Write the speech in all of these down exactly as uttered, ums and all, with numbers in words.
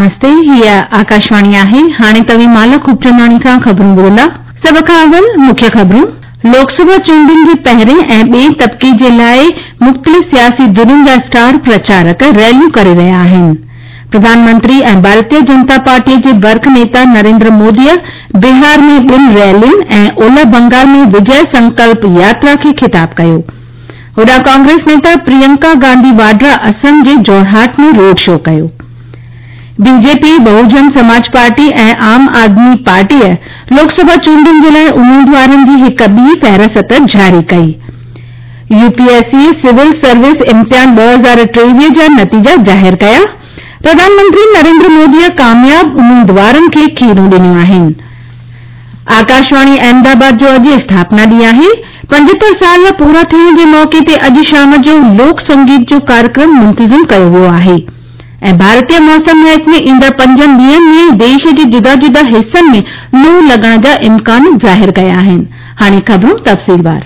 नमस्ते, हीअ आकाशवाणी आहे। हाणे तव्हीं माला खूबचंदाणी खां ख़बरूं ॿुधंदा। सभ खां अव्वल मुख्य ख़बरूं। लोकसभा चूंडुनि जे पहिरें ऐं ॿिए तबिके जे लाइ मुख़्तलिफ़ सियासी धुरियुनि जा स्टार प्रचारक रैलियूं करे रहिया आहिनि। प्रधानमंत्री ऐं भारतीय जनता पार्टीअ जे बर्ख नेता नरेंद्र मोदीअ बिहार में ॿिनि रैलियुनि ऐं ओलह बंगाल में विजय संकल्प यात्रा खे ख़िताब कयो। होॾां कांग्रेस नेता प्रियंका गांधी वाड्रा असम जे जोरहाट में रोड शो कयो। बीजेपी, बहुजन समाज पार्टी ऐं आम आदमी पार्टीअ लोकसभा चूंडुनि जे लाइ उम्मीदवारनि जी हिक ॿी फ़हरिस्त जारी कई। यूपीएससी सिविल सर्विस इम्तिहान ॿ हज़ार टेवीह जा नतीजा ज़ाहिर कया। प्रधानमंत्री नरेंद्र मोदीअ कामयाब उम्मीदवारनि खे खीरूं ॾिनियूं आहिनि। आकाशवाणी अहमदाबाद जो अॼु स्थापना ॾींहुं आहे। पंजहतरि साल पूरा थियण जे मौके ते अॼु शाम जो लोक संगीत जो कार्यक्रम मुंतज़िम कयो वियो आहे ऐं भारतीय मौसम महकमे ईंदड़ पंजनि ॾींहनि में देश जे जुदा जुदा हिस्सनि में लू लॻण जा इम्कान ज़ाहिर कया आहिनि। हाणे ख़बरूं तफ़सीलवार।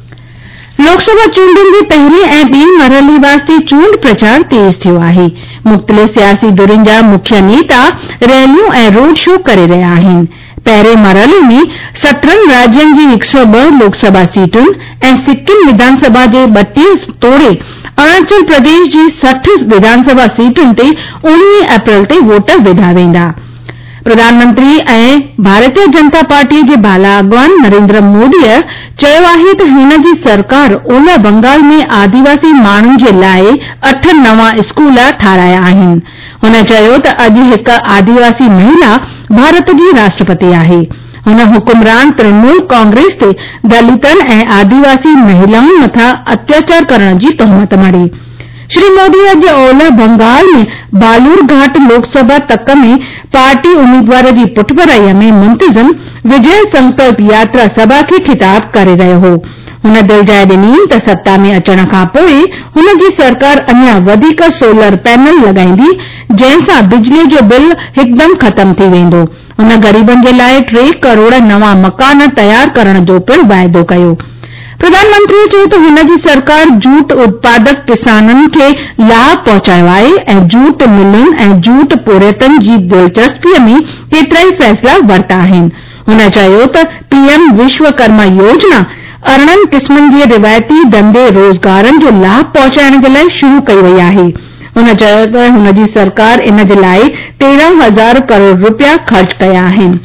लोकसभा चूंडुनि जे पहिरें ऐं ॿिए मरहले वास्ते चूंड प्रचार तेज़ थियो आहे। मुख़्तलिफ़ सियासी धुरियुनि जा मुख्य नेता रैलियूं ऐं रोड शो करे रहिया आहिनि। पहिरें मरहले में सत्रहनि राज्यनि जी हिक सौ ॿ लोकसभा सीटुनि ऐं सिक्किम विधानसभा जे ॿटीह तोड़े अरुणाचल प्रदेश जी सठ विधानसभा सीटुनि ते उणिवीह अप्रैल ते वोट विधा वेंदा। प्रधानमंत्री ऐं भारतीय जनता पार्टीअ जे बाला अॻवान नरेंद्र मोदीअ चयो आहे त हिन जी सरकार ओलह बंगाल में आदिवासी माण्हुनि जे लाइ अठ नवां स्कूल ठाराया आहिनि। हुन चयो त अॼु हिक आदिवासी महिला भारत जी राष्ट्रपति आहे। हुन हुकुमरान तृणमूल कांग्रेस ते दलितनि ऐं आदिवासी महिलाउनि मथां अत्याचार करण जी तोहमत मड़ी। श्री मोदी अॼु ओलह बंगाल में बालूरघाट लोकसभा तक में पार्टी उम्मीदवार जी पुठभराईअ में मुंतज़िम विजय संकल्प यात्रा सभा खे ख़िताब करे रहियो हो। हुन दिलजाए ॾिनी त सत्ता में अचण खां पोइ हुन जी सरकार अञा वधीक सोलर पैनल लॻाईंदी, जंहिं सां बिजलीअ जो बिल हिकदमि ख़तम थी वेंदो। हुन ग़रीबनि जे लाइ टे करोड़ नवां मकान तयार करण जो पिणु वाइदो कयो। प्रधानमंत्रीअ चयो त हुन जी सरकार जूट उत्पादक किसाननि खे लाभ पहुचायो आहे ऐं जूट मिलुनि ऐं जूट पोरियतनि जी दिलचस्पीअ में केतिरा ई फ़ैसिला वरिता आहिनि। हुन चयो त पीएम विश्वकर्मा योजना अरिड़हनि क़िस्मनि जे रिवायती धंधे रोज़गारनि जो लाभ पहुचाइण जे लाइ शुरू कई वई आहे। हुन चयो त हुन जी सरकार इन जे लाइ तेरहं हज़ार करोड़ रुपया ख़र्च कया आहिनि।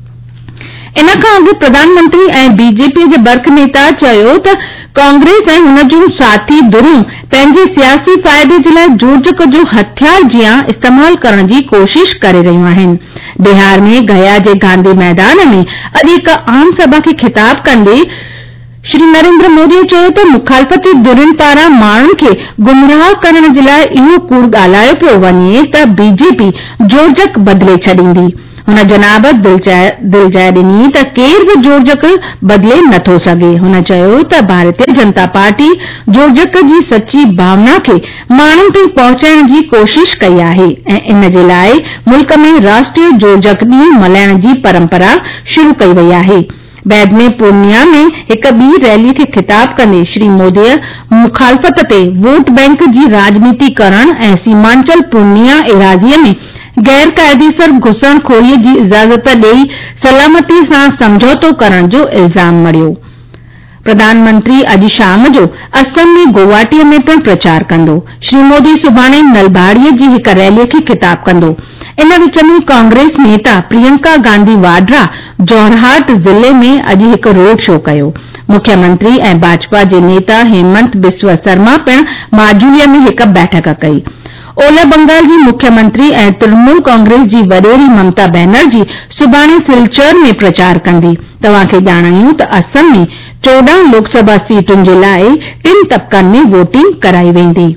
इन खां अॻु प्रधानमंत्री ऐं बीजेपी जे बर्ख नेता चयो त कांग्रेस ऐं हुन जूं साथी धुरियूं पंहिंजे सियासी फ़ाइदे जे लाइ जोरजक जो हथियार जियां इस्तेमाल करण जी कोशिश करे रहियूं आहिनि। बिहार में गया जे गांधी मैदान में अॼु हिक आम सभा खे ख़िताब कंदे श्री नरेंद्र मोदीअ चयो त मुखालफ़ती धुरियुनि पारां माण्हुनि खे गुमराह करण जे लाइ इहो कूड़ ॻाल्हायो पियो वञे त बीजेपी जोरजक बदिले छॾींदी। हुन जनाब दिलजाए ॾिनी त केर बि जोरजक बदिले नथो सघे। हुन चयो त भारतीय जनता पार्टी जोरजक जी सची भावना खे माण्हुनि ताईं पहुचाइण जी कोशिश कई आहे ऐं इन जे लाइ मुल्क में राष्ट्रीय जोरजक ॾींहुं मल्हाइण जी परंपरा शुरू कई वई आहे। बैदि में पूर्णिया में हिक ॿी रैली खे ख़िताब कंदे श्री मोदीअ मुखालफ़त ते वोट बैंक जी राजनीति करण ऐं सीमांचल पूर्णिया एराज़ीअ में गैर क़ाइदेसर घुसणखोरीअ जी इजाज़त ॾेई सलामती सां समझौतो करण जो इल्ज़ाम मढ़ियो। प्रधानमंत्री अॼु शाम जो असम में गुवाहाटीअ में पिणु प्रचार कंदो। श्री मोदी सुभाणे नलबाड़ीअ जी हिक रैलीअ खे ख़िताब कंदो। इन विच में कांग्रेस नेता प्रियंका गांधी वाड्रा जोरहाट ज़िले में अॼु हिक रोड शो कयो। मुख्यमंत्री ऐं भाजपा जे नेता हेमंत बिस्व शर्मा पिणु माजूलीअ में हिक बैठक कई। ओलह बंगाल जी मुख्यमंत्री ऐं तृणमूल कांग्रेस जी वॾेरी ममता बनर्जी सुभाणे सिलचर में प्रचार कंदी। तव्हां खे ॼाणायूं त असम में चोॾहं लोकसभा सीटुनि जे लाइ टिन तबक़नि में वोटिंग कराई वेंदी।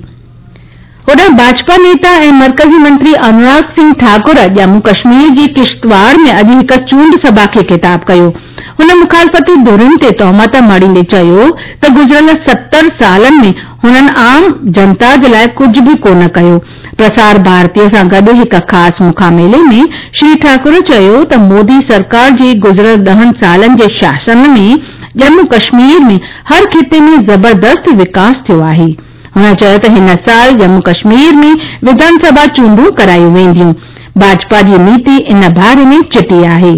होॾां भाजपा नेता ऐं मर्कज़ी मंत्री अनुराग सिंह ठाकुर जम्मू कश्मीर जी किश्तवाड़ में अॼु हिक चूंड सभा खे ख़िताब कयो। हुन मुखालफ़ती धुरियुनि ते तोहमत मड़ींदे चयो त गुज़िरियल सत्तर सालनि में हुननि आम जनता जे लाइ कुझु बि कोन कयो। प्रसार भारतीअ सां गॾु हिक ख़ासि मुखामेले में श्री ठाकुर चयो त मोदी सरकार जे गुज़िरियल ॾहनि सालनि जे शासन में जम्मू कश्मीर में हर खिते में ज़बरदस्त विकास थियो आहे। हुन चयो त हिन साल जम्मू कश्मीर में विधानसभा चूंडूं करायूं वेंदियूं। भाजपा जी नीति इन बारे में चिटी आहे।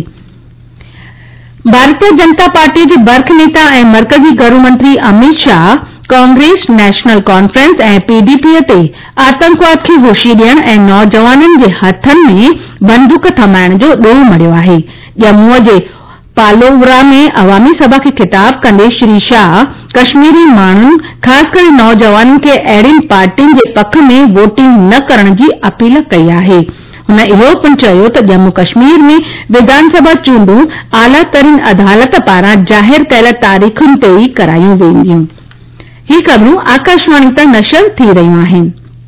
भारतीय जनता पार्टी जे बर्ख नेता ऐं मर्कज़ी गृह मंत्री अमित शाह कांग्रेस नेशनल कॉन्फ्रेंस ऐं पीडीपीअ ते आतंकवाद खे होशी ॾियण ऐं नौजवाननि जे हथनि में बंदूक थमाइण जो ॾोह मढ़ियो आहे। जम्मूअ जे पालोवरा में अवामी सभा खे ख़िताब कंदे श्री शाह कश्मीरी माण्हुनि ख़ासि करे नौजवाननि खे अहिड़ियुनि पार्टियुनि जे पख में वोटिंग न करण जी अपील कई आहे। हुन इहो पिणु चयो त जम्मू कश्मीर में विधानसभा चूंडूं आलातरीन अदालत पारां ज़ाहिर कयल तारीख़ुनि ते ई करायूं वेंदियूं। ही ख़बरूं आकाशवाणी तां नशर थी रहियूं आहिनि।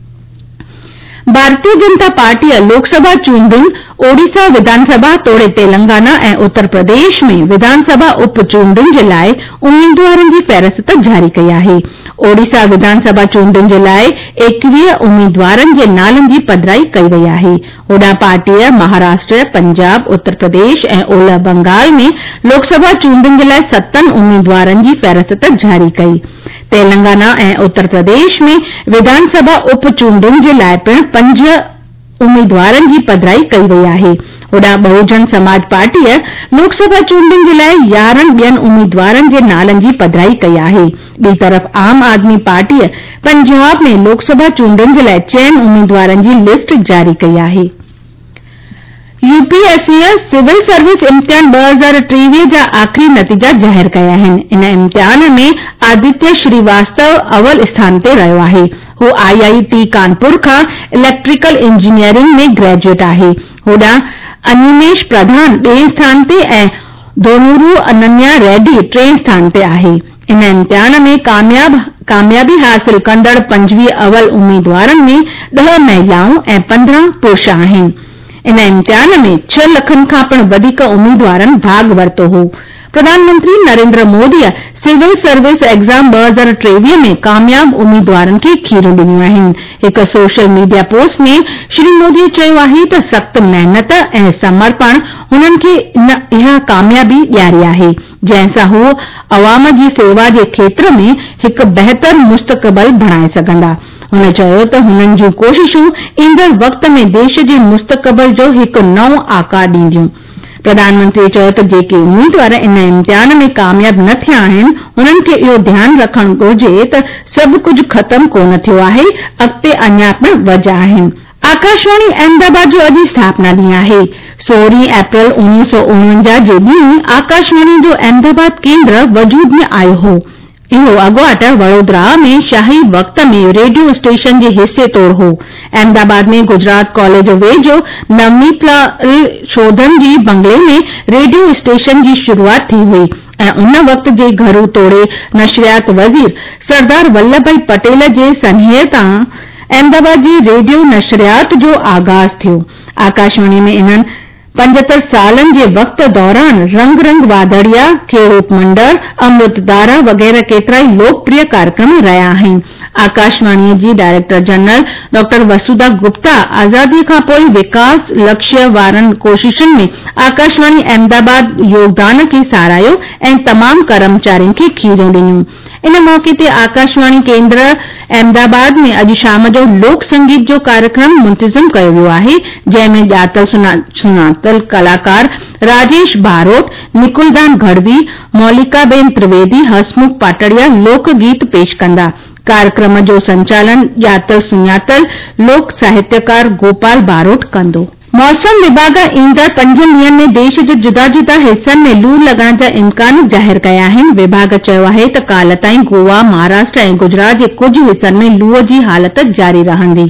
भारतीय जनता पार्टीअ लोकसभा चूंडुनि ओडिशा विधानसभा तोड़े तेलंगाना ऐं उत्तर प्रदेश में विधानसभा उप चूंडुनि जे लाइ उम्मीदवारनि जी फ़हरिस्त जारी कई आहे। ओडिशा विधानसभा चूंडुनि जे लाइ एकवीह उम्मीदवारनि जे नालनि जी पधिराई कई वई आहे। होॾां पार्टीअ महाराष्ट्र, पंजाब, उत्तर प्रदेश ऐं ओलह बंगाल में लोकसभा चूंडुनि जे लाइ सतनि उम्मीदवारनि जी फ़हरिस्त जारी कई। तेलंगाना ऐं उत्तर प्रदेश में विधानसभा उप चूंडुनि जे लाइ पिणु पंज उम्मीदवारनि जी पधिराई कई वई आहे। होॾां बहुजन समाज पार्टीअ लोकसभा चूंडुनि जे लाइ यारहं ॿियनि उम्मीदवारनि जे नालनि जी पधिराई कई आहे। ॿी तरफ़ आम आदमी पार्टीअ पंजाब में लोकसभा चूंडुनि जे लाइ चइनि उम्मीदवारनि जी लिस्ट जारी कई आहे। यूपीएससीअ सिविल सर्विस इम्तिहान ॿ हज़ार टेवीह जा आख़िरी नतीजा ज़ाहिर कया आहिनि। इन इम्तिहान में आदित्य श्रीवास्तव अवल स्थान ते रहियो आहे। हू आईआईटी कानपुर खां इलेक्ट्रिकल इंजीनियरिंग में ग्रेजुएट आहे। होॾां अनिमेश प्रधान ॿिएं स्थान ते ऐं दोनूरू अनन्या रेड्डी टें स्थान ते आहे। इन इम्तिहान में कामयाब कामयाबी हासिल कंदड़ पंजवीह अवल उम्मीदवारनि में ॾह महिलाऊं ऐं पंद्रहं पुरुष आहिनि। इन इम्तिहान में छह लखनि खां पिणु वधीक उम्मीदवारनि भाग वरितो हो। प्रधानमंत्री नरेंद्र मोदीअ सिविल सर्विस एग्ज़ाम ॿ हज़ार टेवीह में कामयाब उम्मीदवारनि खे खीरूं ॾिनियूं आहिनि। हिक सोशल मीडिया पोस्ट में श्री मोदीअ चयो आहे त सख़्त महिनत ऐं समर्पण हुननि खे इहा कामयाबी ॾियारी आहे, जंहिं हू अवाम जी सेवा जे क्षेत्र में हिकु बहितर मुस्तक़बिल बणाए सघंदा। हुन चयो त हुननि जूं कोशिशूं ईंदड़ वक़्त में देश जे मुस्तक़बिल जो हिकु नओं आकार ॾींदियूं। प्रधानमंत्री चयो त जेके उम्मीदवार इन इम्तिहान में कामयाब न थिया आहिनि उन्हनि खे इहो ध्यानु रखणु घुर्जे त सभु कुझु ख़तमु कोन थियो आहे, अॻिते अञा पिणु वज आहिनि। आकाशवाणी अहमदाबाद जो अॼु स्थापना ॾींहुं आहे। सोरहीं अप्रैल उणिवीह सौ उणवंजाह जे ॾींहुं आकाशवाणी जो अहमदाबाद केंद्र वजूद में आयो हो। इहो अॻुवाट वडोदरा में शाही वक़्त में रेडियो स्टेशन जे हिसे तौर हो। अहमदाबाद में गुजरात कॉलेज वेझो नवनीत लाल शोधन जी बंगले में रेडियो स्टेशन जी शुरूआत थी हुई ऐं उन वक़्त जे घरू तोड़े नशरियात वज़ीर सरदार वल्लभ भाई पटेल जे सनेह तां अहमदाबाद जी रेडियो नशरियात जो आगाज़ थियो। आकाशवाणी में इन्हनि पंजहतरि सालनि जे वक़्त दौरान रंग रंग वादड़िया, खेड़ूत मंडल, अमृतधारा वग़ैरह केतिरा ई लोकप्रिय कार्यक्रम रहिया आहिनि। आकाशवाणीअ जी director general doctor Vasudha Gupta आज़ादीअ खां पोइ विकास लक्ष्य वारनि कोशिशुनि में आकाशवाणी अहमदाबाद योगदान खे साराहियो ऐं तमाम कर्मचारियुनि खे खीरियूं ॾिनियूं। इन मौके ते आकाशवाणी केंद्र अहमदाबाद में अॼु शाम जो लोक संगीत जो कार्यक्रम मुंतज़िम कयो वियो आहे, जंहिं में ॼातल सुञातल कलाकार राजेश भारोट, निकुलदान गढ़वी, मौलिकाबेन त्रिवेदी, हसमुख पाटड़िया लोकगीत पेश कंदा। कार्यक्रम जो संचालन ॼातल सुञातल लोक साहित्यकार गोपाल बारोट कंदो। मौसम विभाग ईंदड़ पंजनि ॾींहनि में देश जे जुदा जुदा हिस्सनि में लू लॻण जा इम्कान ज़ाहिर कया आहिनि। विभाग चयो आहे त काल्ह ताईं गोवा, महाराष्ट्र ऐं गुजरात जे कुझु हिस्सनि में लूअ जी हालत जारी रहंदी।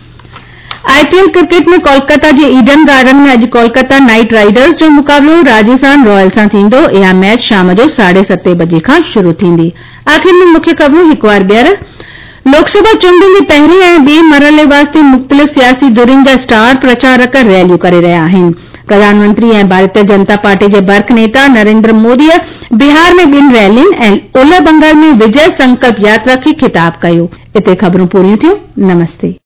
आईपीएल क्रिकेट में कोलकाता जे ईडन गार्डन में अॼु कोलकाता नाइट राइडर्स जो मुक़ाबलो राजस्थान रॉयल्स सां थींदो। इहा मैच शाम जो साढे सते बजे खां शुरू थींदी। आख़िर में मुख्य ख़बरूं हिकु बार ॿीहर। लोकसभा चूंडुनि जे पहिरें ऐं ॿिए मरहले वास्ते मुख़्तलिफ़ सियासी धुरियुनि जा स्टार प्रचारक रैलियूं करे रहिया आहिनि। प्रधानमंत्री ऐं भारतीय जनता पार्टी जे बर्ख नेता नरेंद्र मोदीअ बिहार में ॿिनि रैलियुनि ऐं ओलह बंगाल में विजय संकल्प यात्रा खे ख़िताब कयो। इते ख़बरूं पूरियूं थियूं। नमस्ते।